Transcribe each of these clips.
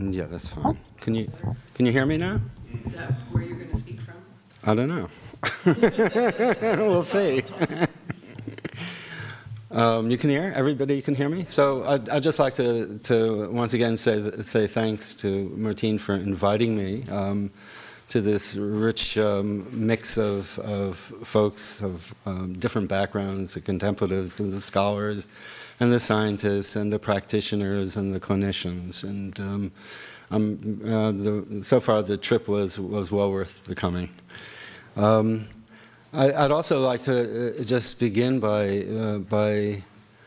Yeah, that's fine. Can you hear me now? Is that where you're going to speak from? I don't know. We'll see. You can hear? Everybody can hear me? So I'd just like to once again say thanks to Martine for inviting me to this rich mix of folks of different backgrounds, the contemplatives and the scholars and the scientists and the practitioners and the clinicians. And so far the trip was well worth the coming. I'd also like to just begin by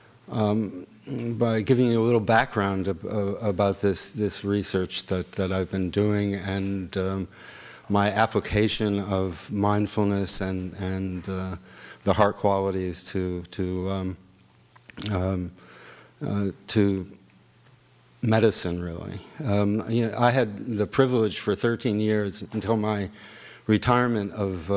giving you a little background about this research that I've been doing and my application of mindfulness and the heart qualities to medicine, really. I had the privilege for 13 years until my retirement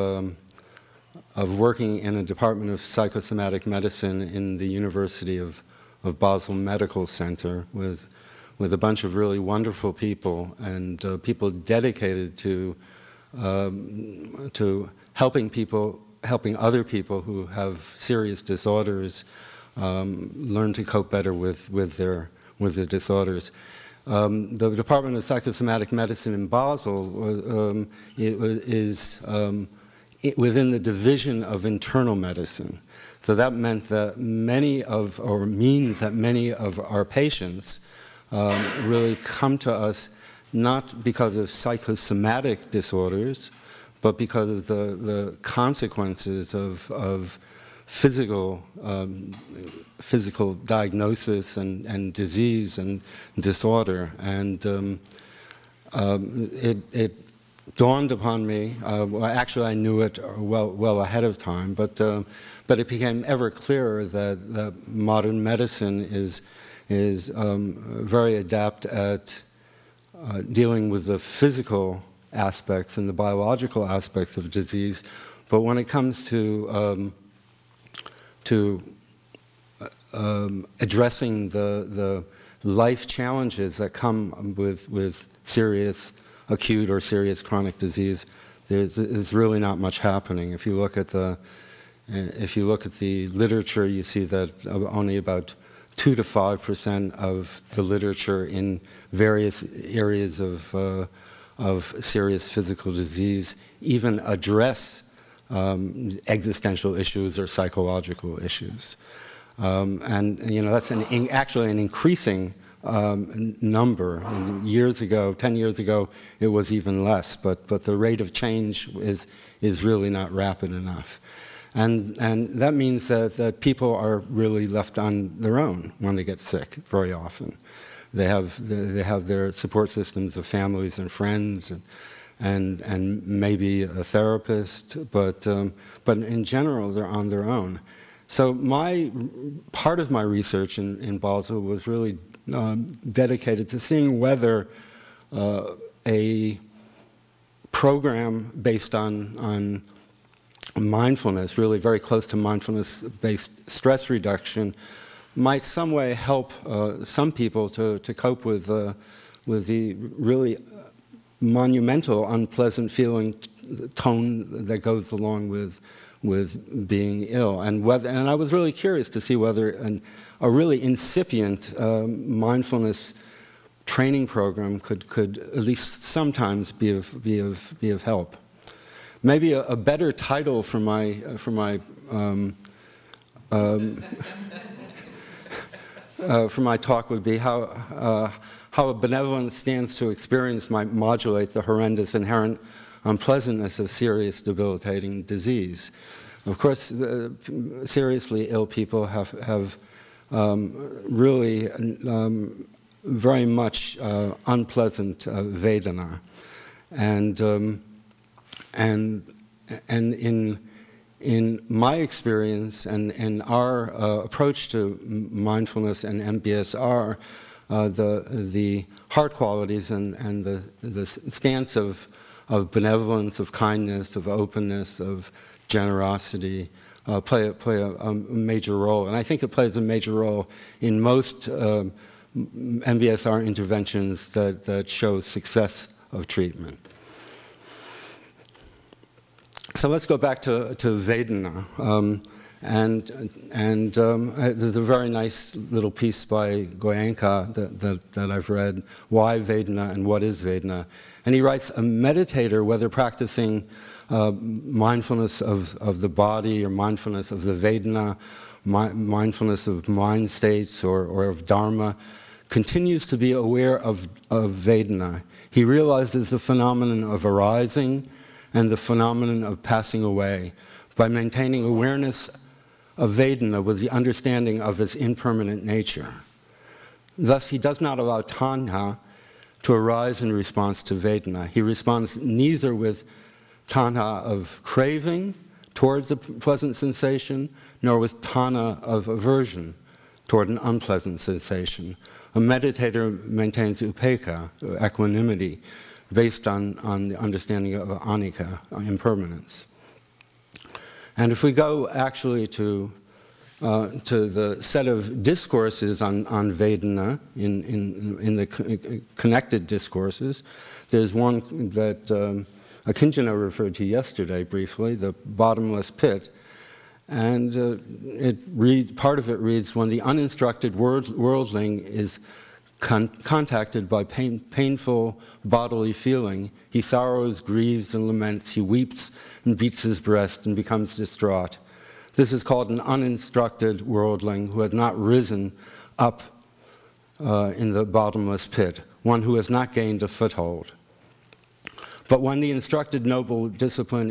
of working in a department of psychosomatic medicine in the University of Basel Medical Center with a bunch of really wonderful people and people dedicated to helping other people who have serious disorders learn to cope better with their disorders. The Department of Psychosomatic Medicine in Basel is within the division of internal medicine. So that meant that means that many of our patients really come to us not because of psychosomatic disorders, but because of the consequences of physical diagnosis and disease and disorder. And it dawned upon me. Well, actually, I knew it well ahead of time, but it became ever clearer that modern medicine is very adept at dealing with the physical aspects and the biological aspects of disease, but when it comes to addressing the life challenges that come with serious acute or serious chronic disease, there's really not much happening. If you look at the literature, you see that only about 2 to 5% of the literature in various areas of serious physical disease even address existential issues or psychological issues. And that's actually an increasing number. And 10 years ago, it was even less, but the rate of change is really not rapid enough. And that means that people are really left on their own when they get sick very often. They have their support systems of families and friends and maybe a therapist, but in general they're on their own. So part of my research in Basel was really dedicated to seeing whether a program based on mindfulness, really very close to mindfulness-based stress reduction, might some way help some people to cope with the really monumental, unpleasant feeling tone that goes along with being ill, and I was really curious to see whether a really incipient mindfulness training program could at least sometimes be of help. Maybe a better title for my talk would be how a benevolent stance to experience might modulate the horrendous inherent unpleasantness of serious debilitating disease. Of course, seriously ill people have really very much unpleasant Vedana, and in my experience and in our approach to mindfulness and MBSR, the heart qualities and the stance of benevolence, of kindness, of openness, of generosity play a major role. And I think it plays a major role in most MBSR interventions that show success of treatment. So let's go back to Vedana. There's a very nice little piece by Goenka that I've read, Why Vedana and What is Vedana? And he writes, a meditator, whether practicing mindfulness of the body or mindfulness of the Vedana, mindfulness of mind states or of Dharma, continues to be aware of Vedana. He realizes the phenomenon of arising and the phenomenon of passing away by maintaining awareness of Vedana with the understanding of its impermanent nature. Thus, he does not allow tanha to arise in response to Vedana. He responds neither with tanha of craving towards a pleasant sensation, nor with tanha of aversion toward an unpleasant sensation. A meditator maintains upekkha, equanimity, based on the understanding of anicca, impermanence. And if we go actually to the set of discourses on Vedana in the connected discourses, there's one that Akinjana referred to yesterday briefly, the bottomless pit. And part of it reads, when the uninstructed worldling is contacted by painful bodily feeling, he sorrows, grieves, and laments. He weeps and beats his breast and becomes distraught. This is called an uninstructed worldling who has not risen up in the bottomless pit, one who has not gained a foothold. But when the instructed noble discipline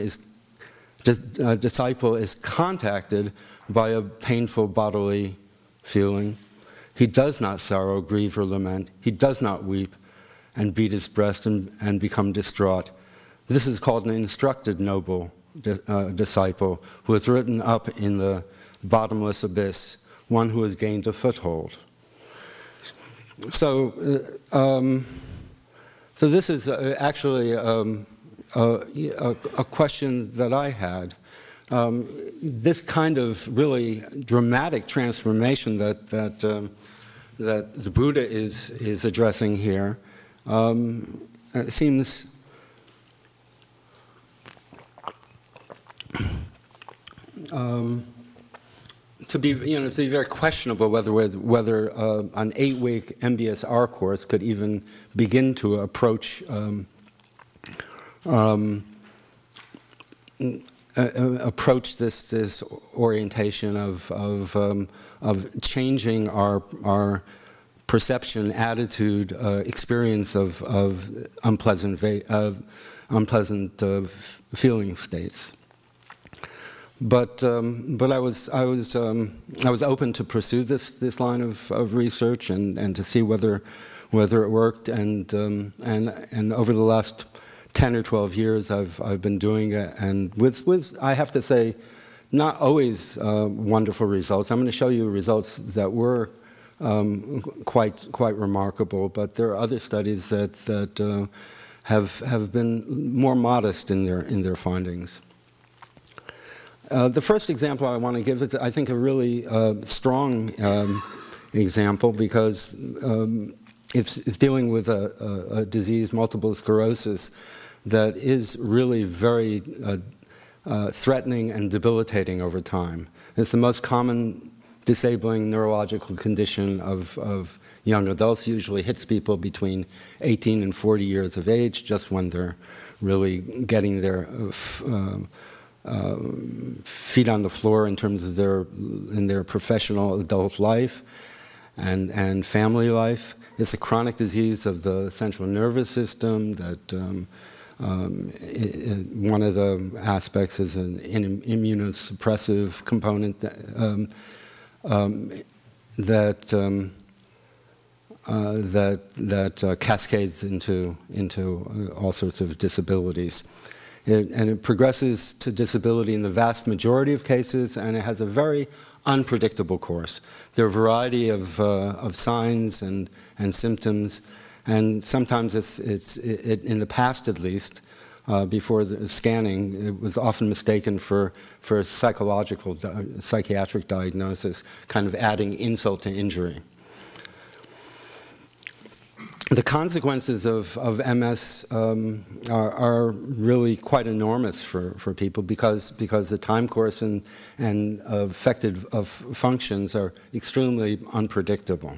disciple is contacted by a painful bodily feeling, he does not sorrow, grieve, or lament. He does not weep and beat his breast and become distraught. This is called an instructed noble disciple who has risen up in the bottomless abyss, one who has gained a foothold. So this is actually a question that I had. This kind of really dramatic transformation that the Buddha is addressing here seems to be very questionable whether an 8-week MBSR course could even begin to approach this orientation of changing our perception, attitude, experience of unpleasant feeling states. But I was open to pursue this line of research and to see whether it worked, and over the last 10 or 12 years I've been doing it, and with I have to say, not always wonderful results. I'm going to show you results that were quite remarkable, but there are other studies that have been more modest in their findings. The first example I want to give is, I think, a really strong example, because it's dealing with a disease, multiple sclerosis, that is really very threatening and debilitating over time. It's the most common disabling neurological condition of young adults. Usually hits people between 18 and 40 years of age, just when they're really getting their feet on the floor in terms of their professional adult life and family life. It's a chronic disease of the central nervous system that one of the aspects is an immunosuppressive component that cascades into all sorts of disabilities. It progresses to disability in the vast majority of cases, and it has a very unpredictable course. There are a variety of signs and symptoms, and sometimes it's in the past, at least, before the scanning, it was often mistaken for a psychiatric diagnosis, kind of adding insult to injury. the consequences of MS are really quite enormous for people because the time course and affected functions are extremely unpredictable.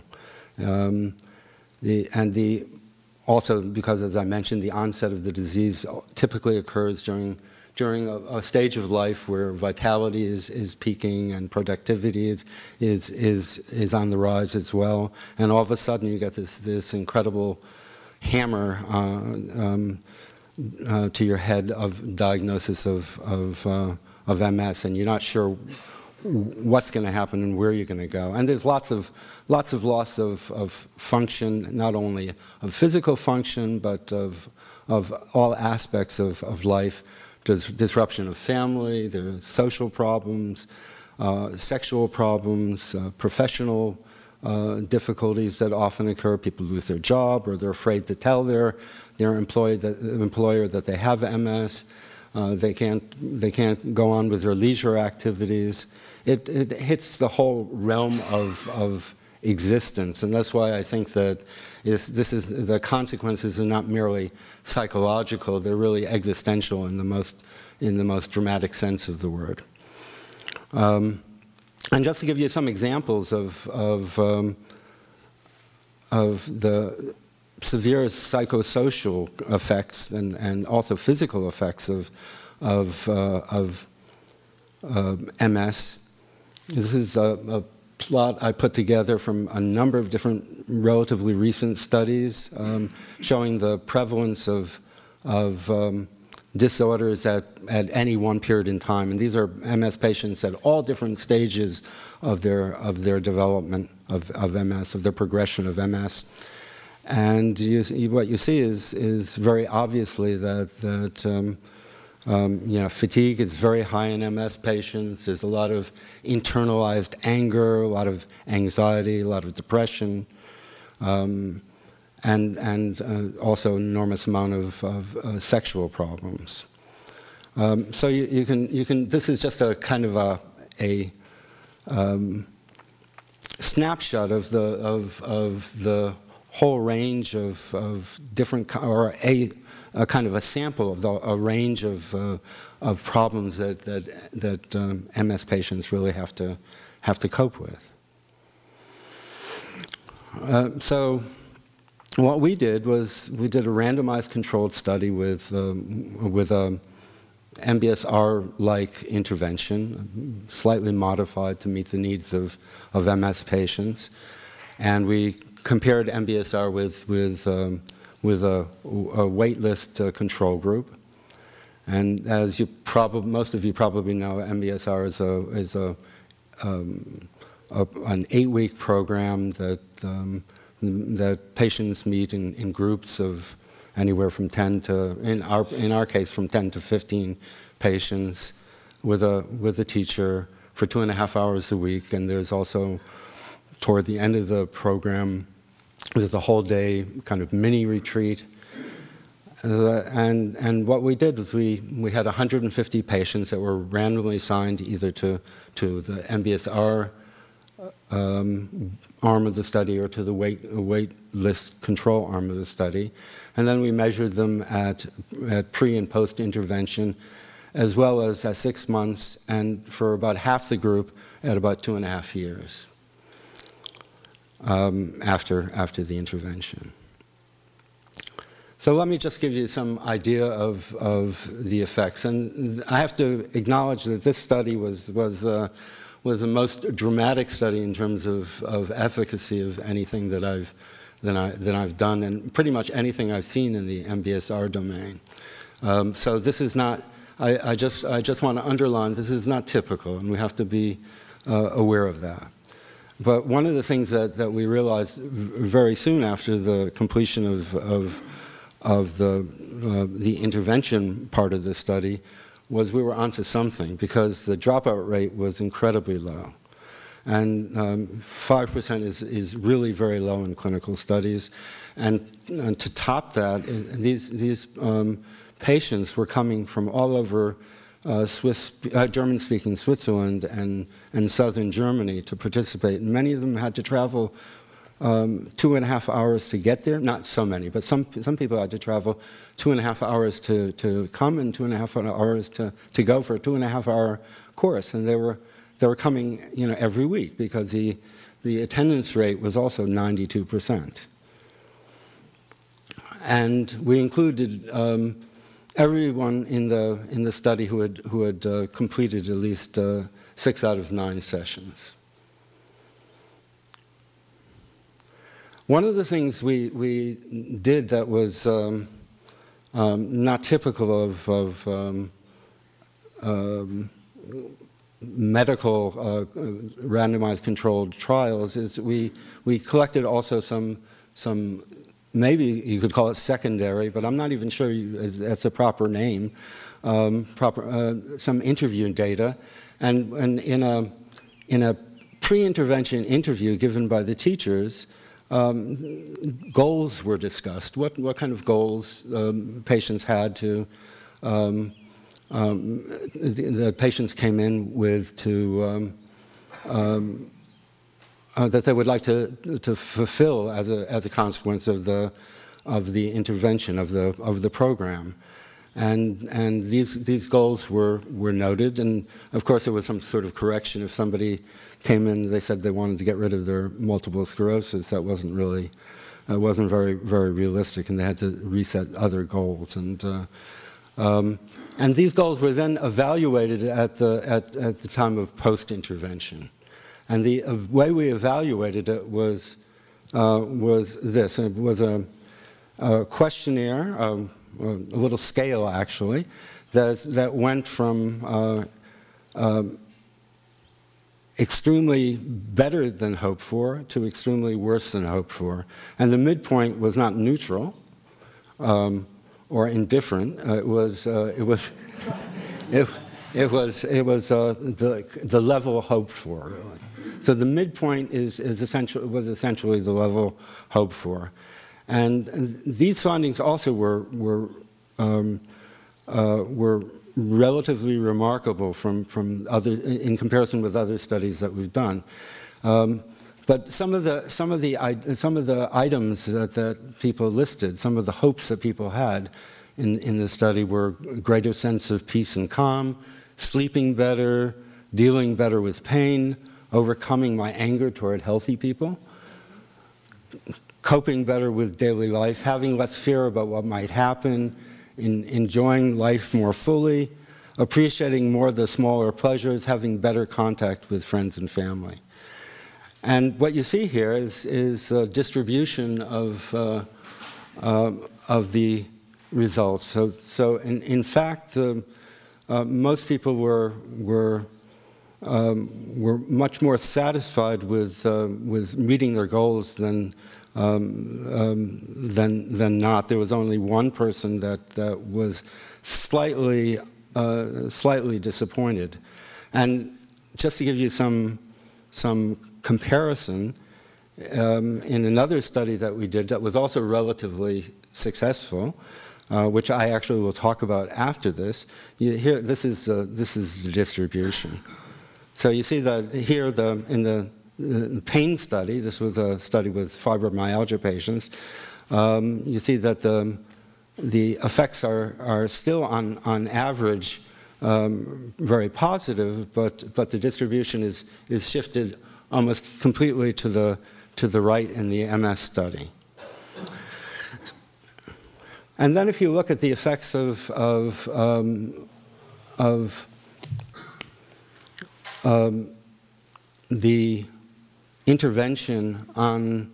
Also because, as I mentioned, the onset of the disease typically occurs during a stage of life where vitality is peaking and productivity is on the rise as well, and all of a sudden you get this incredible hammer to your head of diagnosis of MS, and you're not sure what's going to happen and where you're going to go. And there's lots of loss of function, not only of physical function, but of all aspects of life. There's disruption of family, there's social problems, sexual problems, professional difficulties that often occur. People lose their job, or they're afraid to tell their employer that they have MS. They can't go on with their leisure activities. It hits the whole realm of existence, and that's why I think that the consequences are not merely psychological; they're really existential in the most dramatic sense of the word. And just to give you some examples of the severe psychosocial effects and also physical effects of MS. This is a plot I put together from a number of different relatively recent studies showing the prevalence of disorders at any one period in time. And these are MS patients at all different stages of their development of MS, of their progression of MS. And what you see is very obviously that fatigue is very high in MS patients. There's a lot of internalized anger, a lot of anxiety, a lot of depression, and also an enormous amount of sexual problems. So you can. This is just a kind of a snapshot of the whole range of different, or a kind of a sample of a range of problems that MS patients really have to cope with. So what we did was we did a randomized controlled study with a MBSR-like intervention, slightly modified to meet the needs of MS patients, and we compared MBSR with a waitlist control group. And as most of you probably know, MBSR is an 8-week program that patients meet in groups of anywhere from 10 to, in our case, from 10 to 15 patients with a teacher for 2.5 hours a week. And there's also, toward the end of the program, there's a whole day kind of mini retreat. And what we did was we had 150 patients that were randomly assigned either to the MBSR arm of the study or to the wait list control arm of the study. And then we measured them at pre and post intervention, as well as at 6 months, and for about half the group at about 2.5 years after the intervention. So let me just give you some idea of the effects. And I have to acknowledge that this study was the most dramatic study in terms of efficacy of anything that I've done, and pretty much anything I've seen in the MBSR domain. So this is not. I just want to underline, this is not typical, and we have to be aware of that. But one of the things that we realized very soon after the completion of the intervention part of the study was we were onto something, because the dropout rate was incredibly low. And 5% is really very low in clinical studies. And to top that, these patients were coming from all over German-speaking Switzerland and southern Germany to participate. And many of them had to travel 2.5 hours to get there. Not so many, but some people had to travel 2.5 hours to come and 2.5 hours to go for a 2.5-hour course. And they were coming, every week because the attendance rate was also 92%. And we included everyone in the study who had completed at least 6 out of 9 sessions. One of the things we did that was not typical of medical randomized controlled trials is we collected also some maybe you could call it secondary, but I'm not even sure that's a proper name, some interview data. And in a pre-intervention interview given by the teachers, goals were discussed. What kind of goals patients had to, the patients came in with to, that they would like to fulfill as a consequence of the intervention of the program, and these goals were noted, and of course there was some sort of correction if somebody came in. They said they wanted to get rid of their multiple sclerosis. That wasn't very realistic, and they had to reset other goals, and these goals were then evaluated at the time of post-intervention. And the way we evaluated it was this. It was a questionnaire, a little scale actually, that went from extremely better than hoped for to extremely worse than hoped for. And the midpoint was not neutral or indifferent. It was the level hoped for, really. So the midpoint was essentially the level hoped for, and these findings also were relatively remarkable from other, in comparison with other studies that we've done. But some of the items that people listed, some of the hopes that people had in the study were a greater sense of peace and calm, sleeping better, dealing better with pain, overcoming my anger toward healthy people, coping better with daily life, having less fear about what might happen, enjoying life more fully, appreciating more the smaller pleasures, having better contact with friends and family. And what you see here is a distribution of the results. So in fact, most people were much more satisfied with meeting their goals than not. There was only one person that was slightly disappointed. And just to give you some comparison, in another study that we did that was also relatively successful, which I actually will talk about after this. Here, this is the distribution. So you see that here in the pain study, this was a study with fibromyalgia patients. You see that the effects are still on average very positive, but the distribution is shifted almost completely to the right in the MS study. And then if you look at the effects of the intervention on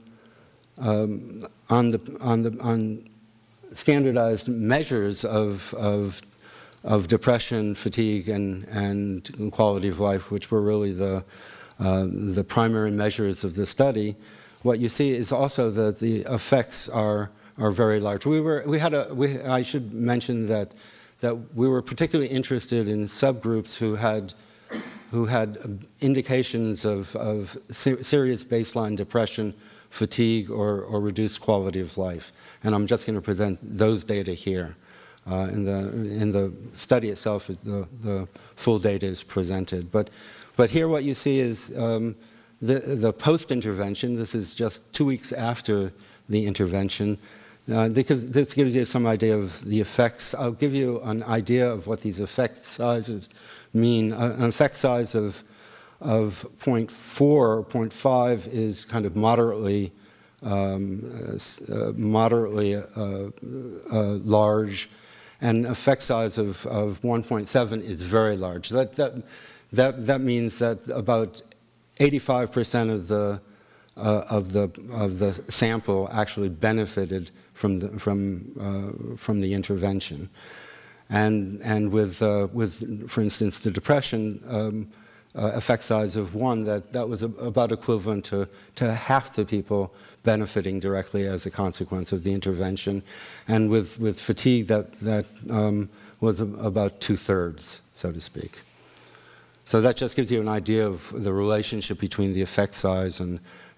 standardized measures of depression, fatigue, and quality of life, which were really the primary measures of the study, what you see is also that the effects are very large. I should mention that we were particularly interested in subgroups who had indications of serious baseline depression, fatigue, or reduced quality of life. And I'm just going to present those data here. In the study itself, the full data is presented. But here what you see is the post-intervention, this is just 2 weeks after the intervention, this gives you some idea of the effects. I'll give you an idea of what these effect sizes mean. An effect size of 0.4 or 0.5 is kind of moderately large, and effect size of 1.7 is very large. That means that about 85% of the sample actually benefited from the intervention, and with for instance the depression effect size of 1, that was about equivalent to half the people benefiting directly as a consequence of the intervention, and with fatigue that was about 2/3, so to speak. So that just gives you an idea of the relationship between the effect size and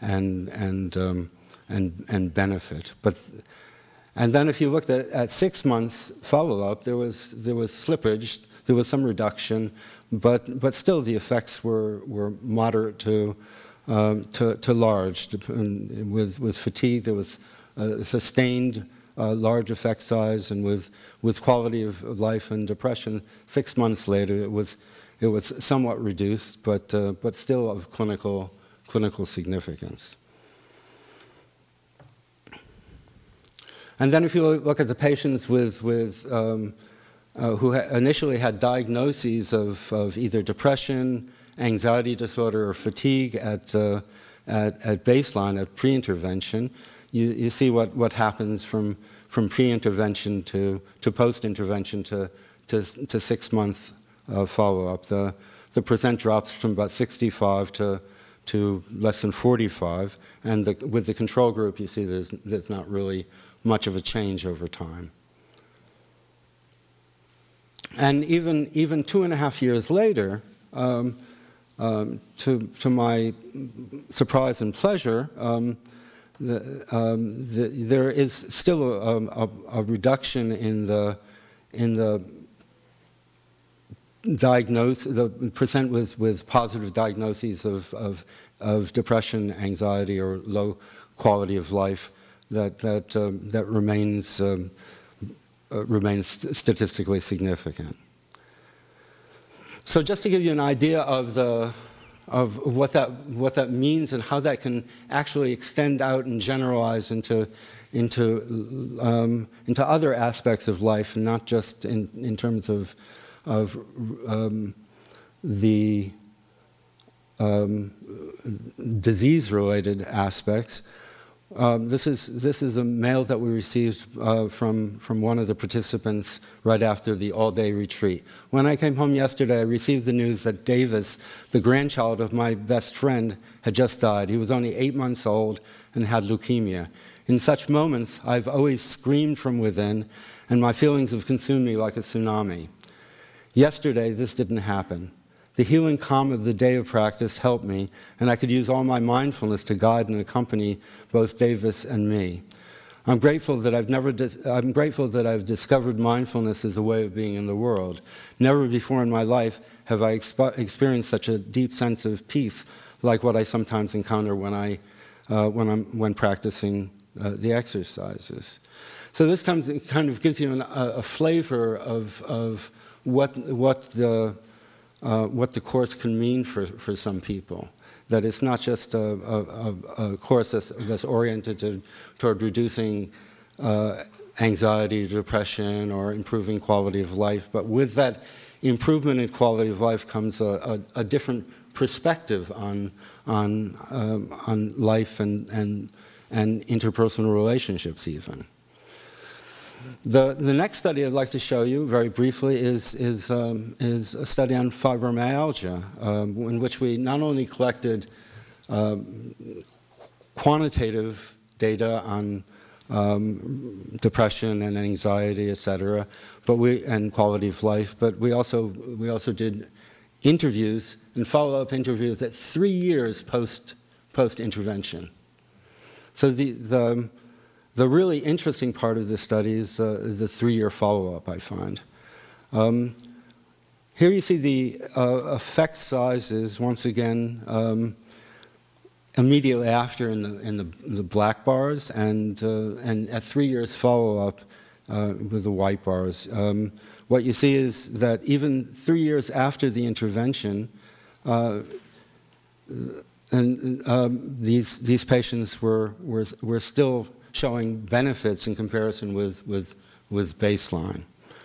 benefit. And then if you looked at 6 months follow-up, there was slippage, there was some reduction, but still the effects were moderate to large. With fatigue, there was a sustained large effect size, and with quality of life and depression, 6 months later, it was somewhat reduced, but still of clinical significance. And then if you look at the patients who initially had diagnoses of either depression, anxiety disorder, or fatigue at baseline, at pre-intervention, you see what happens from pre-intervention to post-intervention to 6 month follow-up. The percent drops from about 65 to less than 45, and with the control group, you see there's not really much of a change over time. And even 2.5 years later, to my surprise and pleasure, there is still a reduction in the percent with positive diagnoses of depression, anxiety, or low quality of life that remains statistically significant. So just to give you an idea of what that means and how that can actually extend out and generalize into other aspects of life, and not just in terms of the disease-related aspects. This is a mail that we received from one of the participants right after the all-day retreat. When I came home yesterday, I received the news that Davis, the grandchild of my best friend, had just died. He was only 8 months old and had leukemia. In such moments, I've always screamed from within, and my feelings have consumed me like a tsunami. Yesterday, this didn't happen. The healing calm of the day of practice helped me, and I could use all my mindfulness to guide and accompany both Davis and me. I'm grateful that I've discovered mindfulness as a way of being in the world. Never before in my life have I experienced such a deep sense of peace, like what I sometimes encounter when practicing the exercises. So this kind of gives you a flavor of what the course can mean for some people. That it's not just a course that's oriented toward reducing anxiety, depression, or improving quality of life, but with that improvement in quality of life comes a different perspective on life and interpersonal relationships even. The next study I'd like to show you very briefly is a study on fibromyalgia, in which we not only collected quantitative data on depression and anxiety, etc., and quality of life, but we also did interviews and follow-up interviews at 3 years post-intervention. So the really interesting part of this study is the 3-year follow-up, I find. Here you see the effect sizes, once again, immediately after in the black bars, and at 3 years follow-up with the white bars. What you see is that even 3 years after the intervention, these patients were still showing benefits in comparison with baseline,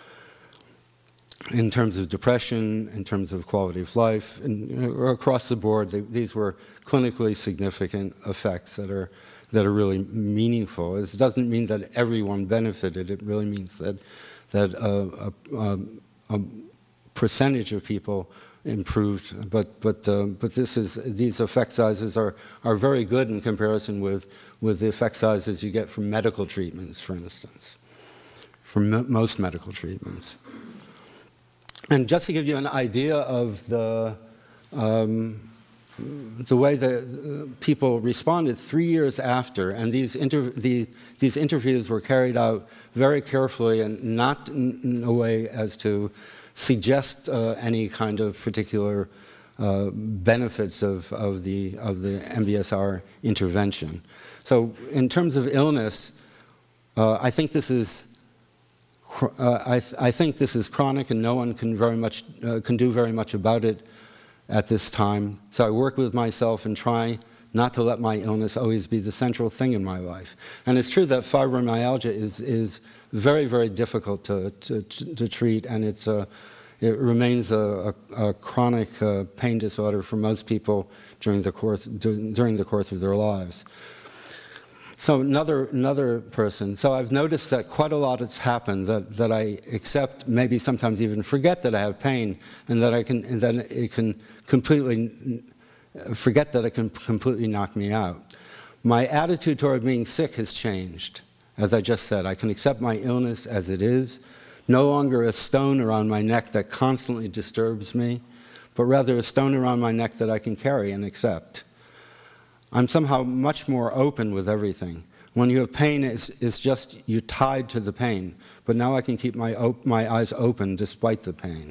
in terms of depression, in terms of quality of life, and across the board. These were clinically significant effects that are really meaningful. It doesn't mean that everyone benefited. It really means that a percentage of people improved. But these effect sizes are very good in comparison with the effect sizes you get from medical treatments, for instance, from most medical treatments. And just to give you an idea of the way that people responded 3 years after, and these interviews were carried out very carefully and not in a way as to suggest any kind of particular benefits of the MBSR intervention. So in terms of illness, I think this is chronic, and no one can do very much about it at this time. So I work with myself and try not to let my illness always be the central thing in my life. And it's true that fibromyalgia is very, very difficult to treat, and it remains a chronic pain disorder for most people during the course of their lives. So another person. So I've noticed that quite a lot has happened, that I accept, maybe sometimes even forget that I have pain, and that it can completely forget that it can completely knock me out. My attitude toward being sick has changed. As I just said, I can accept my illness as it is, no longer a stone around my neck that constantly disturbs me, but rather a stone around my neck that I can carry and accept. I'm somehow much more open with everything. When you have pain, it's just you're tied to the pain. But now I can keep my eyes open despite the pain.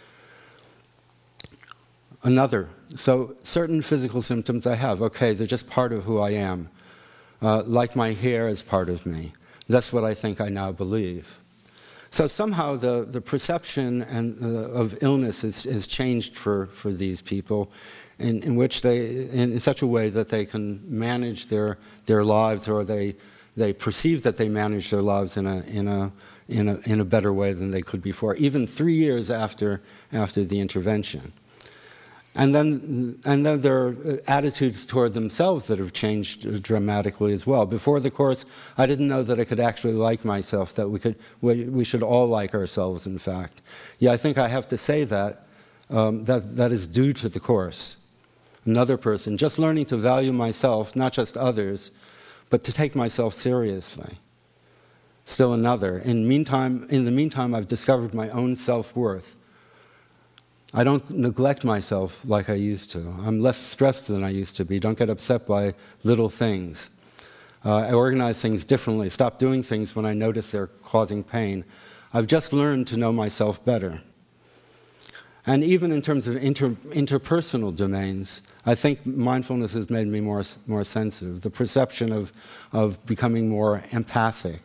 So certain physical symptoms I have, okay, they're just part of who I am. Like my hair is part of me. That's what I think I now believe. So somehow the perception of illness has changed for these people, in which in such a way that they can manage their lives, or they perceive that they manage their lives in a better way than they could before, even 3 years after the intervention. And then there are attitudes toward themselves that have changed dramatically as well. Before the course, I didn't know that I could actually like myself, that we should all like ourselves, in fact. Yeah, I think I have to say that is due to the course. Another person, just learning to value myself, not just others, but to take myself seriously. Still another. In the meantime, I've discovered my own self-worth. I don't neglect myself like I used to. I'm less stressed than I used to be. Don't get upset by little things. I organize things differently. Stop doing things when I notice they're causing pain. I've just learned to know myself better. And even in terms of interpersonal domains, I think mindfulness has made me more sensitive. The perception of becoming more empathic,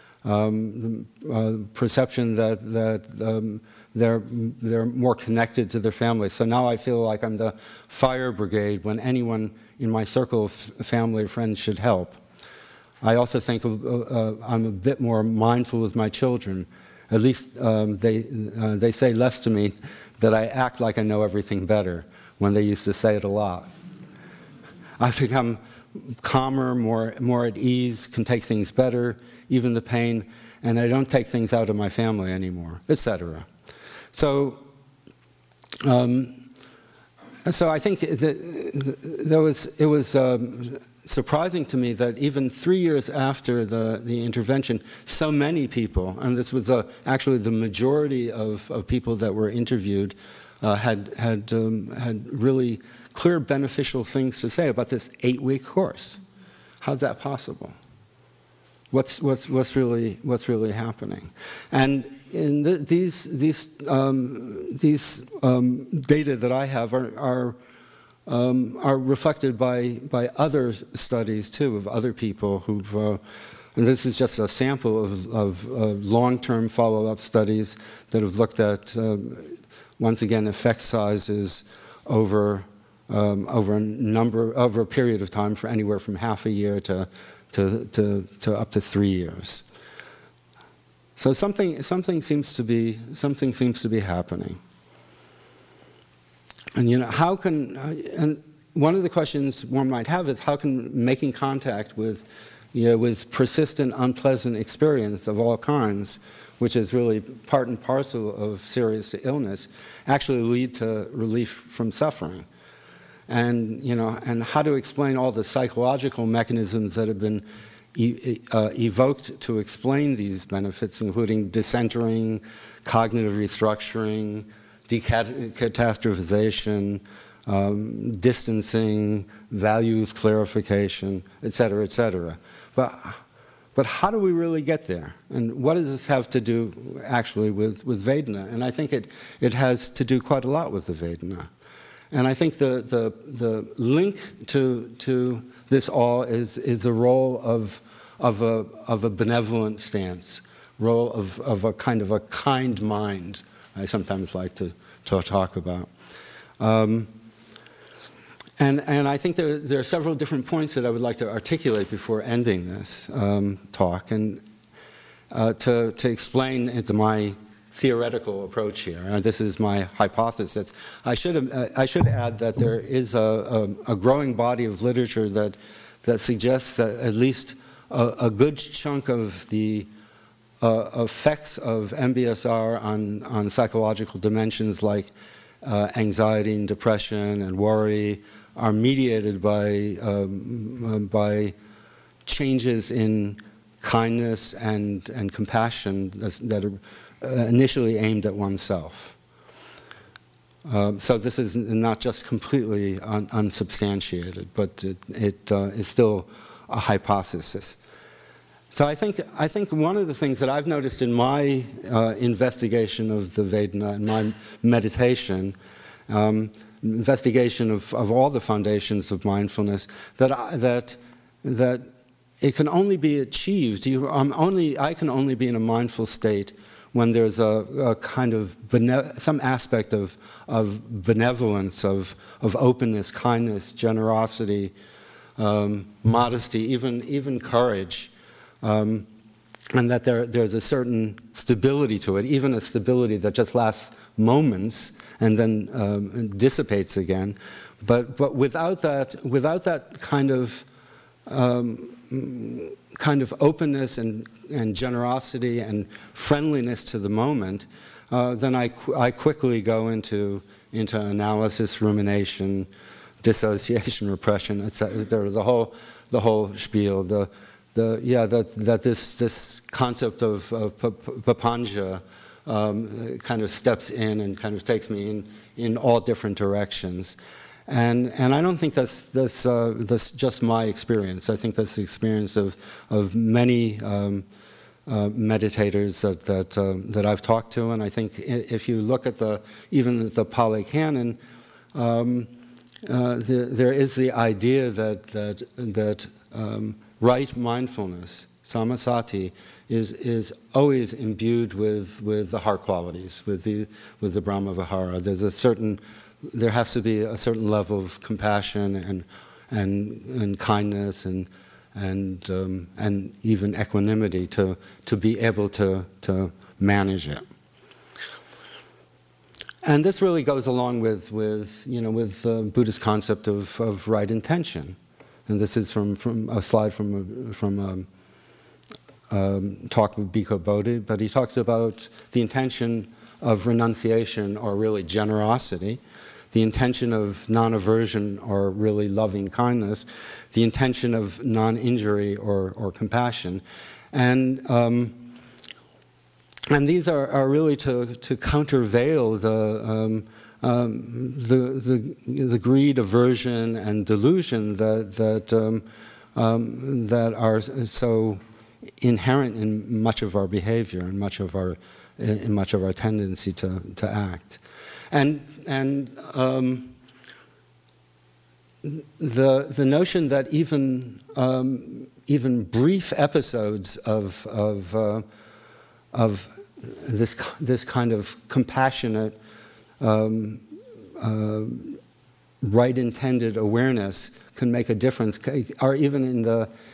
perception that they're more connected to their family. So now I feel like I'm the fire brigade when anyone in my circle of family or friends should help. I also think I'm a bit more mindful with my children. At least they say less to me that I act like I know everything better, when they used to say it a lot. I've become calmer, more at ease, can take things better, even the pain, and I don't take things out of my family anymore, etc. So I think it was surprising to me that even 3 years after the intervention, so many people, and this was actually the majority of people that were interviewed, had really clear beneficial things to say about this 8-week course. How's that possible? What's really happening? And in these data that I have are are reflected by other studies too, of other people who've, and this is just a sample of long-term follow-up studies that have looked at, once again, effect sizes over over a period of time, for anywhere from half a year to up to 3 years. So something seems to be happening. And how can, and one of the questions one might have is, how can making contact with persistent unpleasant experience of all kinds, which is really part and parcel of serious illness, actually lead to relief from suffering? And and how to explain all the psychological mechanisms that have been evoked to explain these benefits, including decentering, cognitive restructuring, decatastrophization, distancing, values clarification, et cetera, et cetera. But how do we really get there? And what does this have to do actually with Vedana? And I think it has to do quite a lot with the Vedana. And I think the link to this all is the role of a benevolent stance, role of a kind mind, I sometimes like to talk about. And I think there are several different points that I would like to articulate before ending this talk, and to explain into my theoretical approach here. This is my hypothesis. I should add that there is a growing body of literature that suggests that at least a good chunk of the effects of MBSR on psychological dimensions like anxiety and depression and worry are mediated by changes in kindness and compassion that are initially aimed at oneself. So this is not just completely unsubstantiated, but it is still a hypothesis. So I think one of the things that I've noticed in my investigation of the Vedana and my meditation, investigation of all the foundations of mindfulness, that it can only be achieved. I can only be in a mindful state when there's a kind of some aspect of benevolence, of openness, kindness, generosity, modesty, even courage, and that there's a certain stability to it, even a stability that just lasts moments and then dissipates again. But without that kind of openness and generosity and friendliness to the moment, then I quickly go into analysis, rumination, dissociation, repression, etc. The whole spiel. That this concept of papanja kind of steps in and kind of takes me in all different directions. And I don't think that's just my experience. I think that's the experience of many meditators that I've talked to. And I think if you look at even the Pali Canon, there is the idea that right mindfulness, samasati, is always imbued with the heart qualities, with the Brahma-vihara. There has to be a certain level of compassion and kindness and even equanimity to be able to manage it. And this really goes along with Buddhist concept of right intention. And this is from a slide from talk with Bhikkhu Bodhi, but he talks about the intention of renunciation, or really generosity, the intention of non-aversion, or really loving kindness, the intention of non-injury or compassion, and these are really to countervail the greed, aversion, and delusion that are so inherent in much of our behavior and much of our tendency to act. And the notion that even brief episodes of this kind of compassionate, right-intended awareness can make a difference, or even in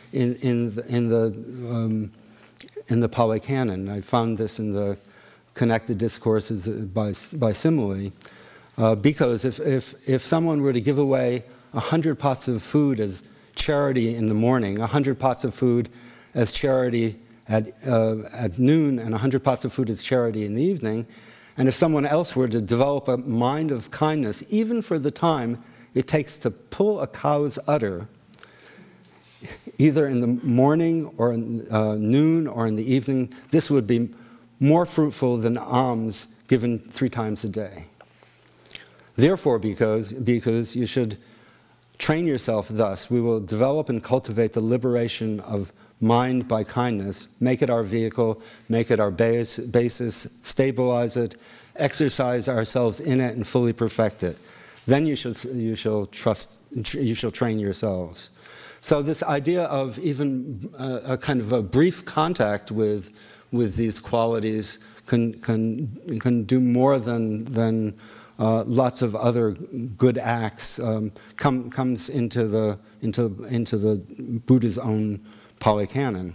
the Pali Canon. I found this in the connected discourses by simile, because if someone were to give away 100 pots of food as charity in the morning, 100 pots of food as charity at noon, and 100 pots of food as charity in the evening, and if someone else were to develop a mind of kindness, even for the time it takes to pull a cow's udder, either in the morning or noon or in the evening, this would be more fruitful than alms given 3 times a day. Therefore, because you should train yourself thus, we will develop and cultivate the liberation of mind by kindness, make it our vehicle, make it our basis, stabilize it, exercise ourselves in it, and fully perfect it. Then you shall train yourselves. So this idea of even a kind of a brief contact with these qualities can do more than lots of other good acts. Comes into the Buddha's own Pali Canon.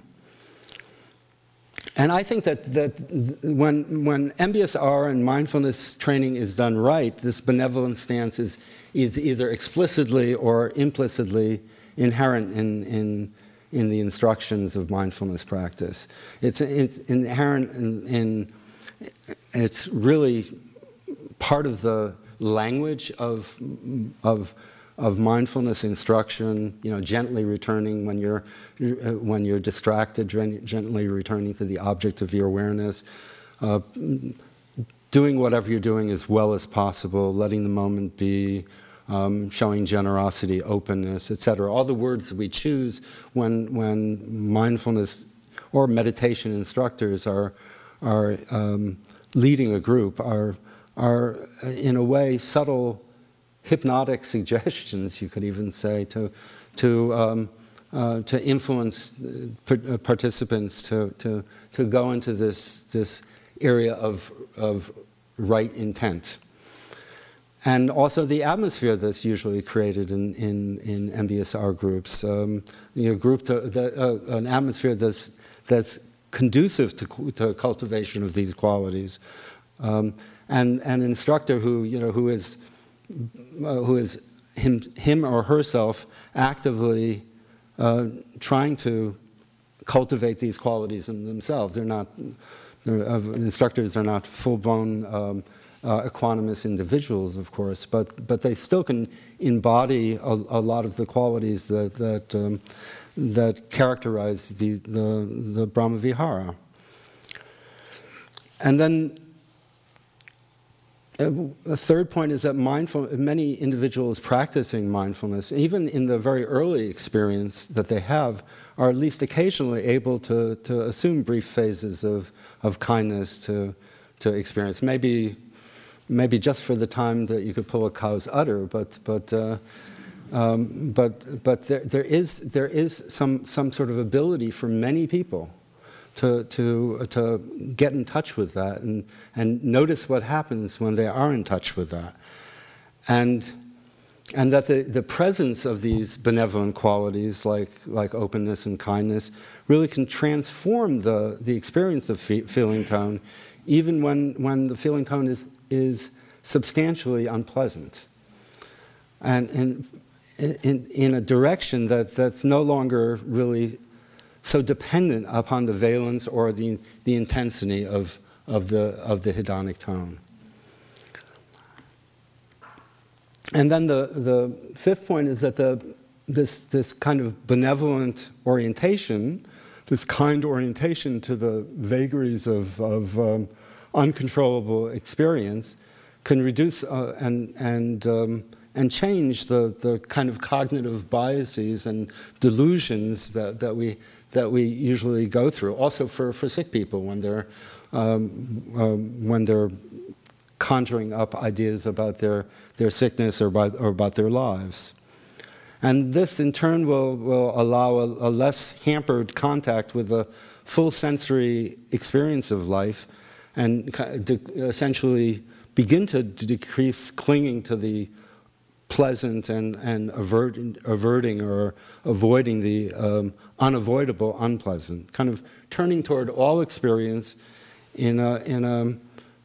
And I think that when MBSR and mindfulness training is done right, this benevolent stance is either explicitly or implicitly inherent in the instructions of mindfulness practice. It's inherent in it's really part of the language of mindfulness instruction. Gently returning when you're distracted, gently returning to the object of your awareness, doing whatever you're doing as well as possible, letting the moment be, showing generosity, openness, etc. All the words that we choose when mindfulness or meditation instructors are leading a group are in a way subtle hypnotic suggestions, you could even say, to influence participants to go into this area of right intent. And also the atmosphere that's usually created in MBSR groups, an atmosphere that's conducive to cultivation of these qualities, and an instructor who is him or herself actively trying to cultivate these qualities in themselves. Instructors are not full-blown equanimous individuals, of course, but they still can embody a lot of the qualities that characterize the Brahmavihara. And then a third point is that many individuals practicing mindfulness, even in the very early experience that they have, are at least occasionally able to assume brief phases of kindness to experience. Maybe just for the time that you could pull a cow's udder, but there is some sort of ability for many people to get in touch with that and notice what happens when they are in touch with that, and that the presence of these benevolent qualities like openness and kindness really can transform the experience of feeling tone, even when the feeling tone is substantially unpleasant, and in a direction that's no longer really so dependent upon the valence or the intensity of the hedonic tone. And then the fifth point is that this kind of benevolent orientation, this kind orientation to the vagaries of uncontrollable experience, can reduce and change the kind of cognitive biases and delusions that we usually go through. Also for sick people when they're conjuring up ideas about their sickness or about their lives. And this, in turn, will allow a less hampered contact with a full sensory experience of life and essentially begin to decrease clinging to the pleasant and averting or avoiding the unavoidable unpleasant, kind of turning toward all experience in a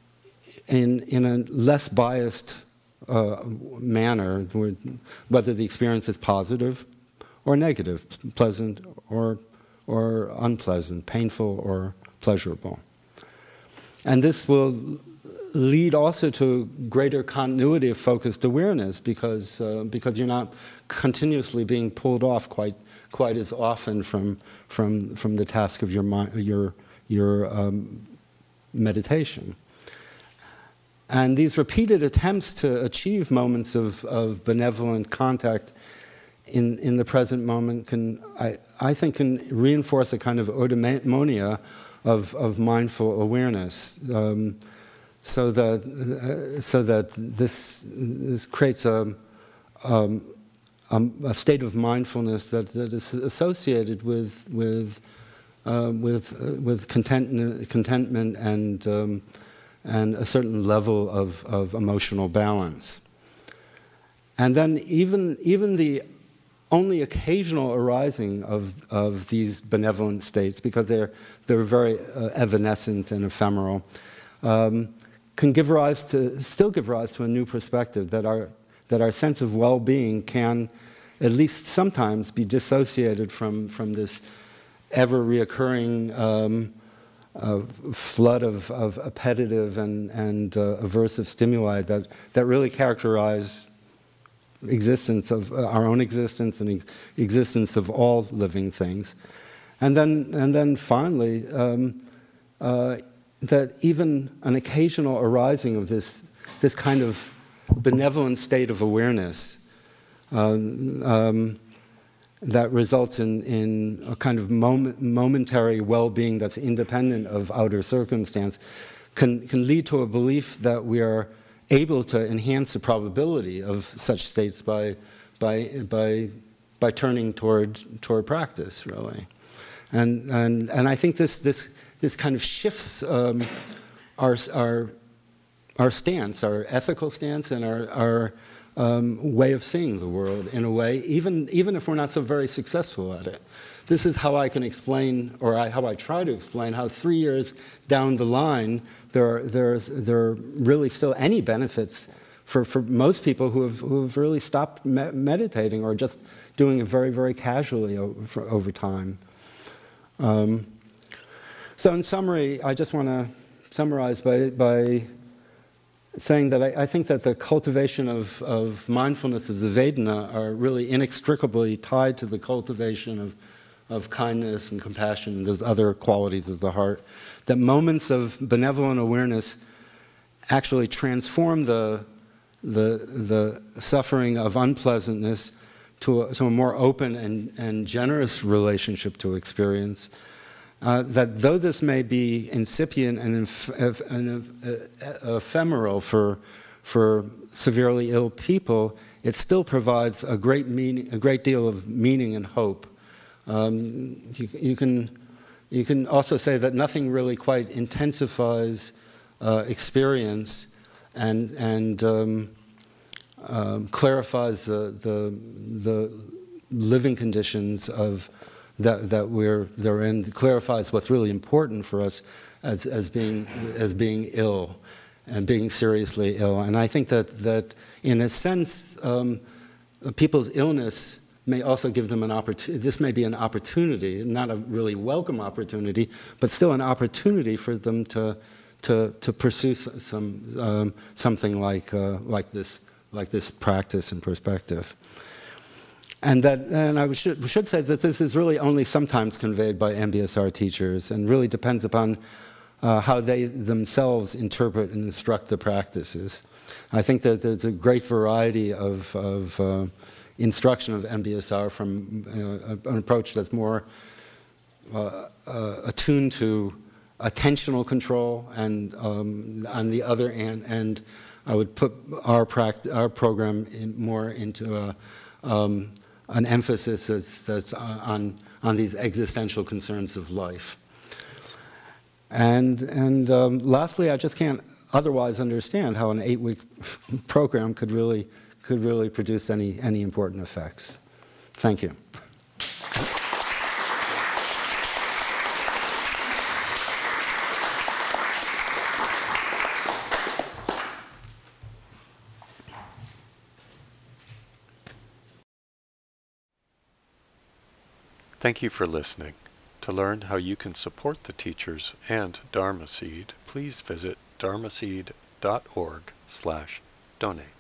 less biased manner, whether the experience is positive or negative, pleasant or unpleasant, painful or pleasurable. And this will lead also to greater continuity of focused awareness because you're not continuously being pulled off quite as often from the task of your meditation. And these repeated attempts to achieve moments of benevolent contact in the present moment I think can reinforce a kind of eudaimonia of mindful awareness, so that this creates a state of mindfulness that is associated with contentment and a certain level of emotional balance. And then even the only occasional arising of these benevolent states, because they're very evanescent and ephemeral, can still give rise to a new perspective that our sense of well-being can at least sometimes be dissociated from this ever reoccurring flood of appetitive and aversive stimuli that really characterize existence of our own existence and existence of all living things. And then finally, that even an occasional arising of this kind of benevolent state of awareness that results in a kind of momentary well-being that's independent of outer circumstance can lead to a belief that we are able to enhance the probability of such states by turning toward practice, really. And I think this kind of shifts our stance, our ethical stance, and our way of seeing the world in a way, even if we're not so very successful at it. This is how I can explain, how I try to explain, how 3 years down the line there are really still any benefits for most people who have really stopped meditating or just doing it very, very casually over time. So in summary, I just want to summarize by saying that I think that the cultivation of mindfulness of the Vedana are really inextricably tied to the cultivation of kindness and compassion and those other qualities of the heart. That moments of benevolent awareness actually transform the suffering of unpleasantness to a more open and generous relationship to experience. That though this may be incipient and ephemeral for severely ill people, it still provides a great deal of meaning and hope. You can also say that nothing really quite intensifies experience and clarifies the living conditions of that they're in, clarifies what's really important for us as being ill and being seriously ill. And I think that in a sense, people's illness may also give them an opportunity. This may be an opportunity, not a really welcome opportunity, but still an opportunity for them to pursue something like this practice and perspective. And I should say that this is really only sometimes conveyed by MBSR teachers, and really depends upon how they themselves interpret and instruct the practices. I think that there's a great variety of instruction of MBSR from an approach that's more attuned to attentional control, and on the other end, I would put our program more into an emphasis that's on these existential concerns of life. And lastly, I just can't otherwise understand how an 8-week program could really produce any important effects. Thank you. Thank you for listening. To learn how you can support the teachers and Dharma Seed, please visit dharmaseed.org/donate.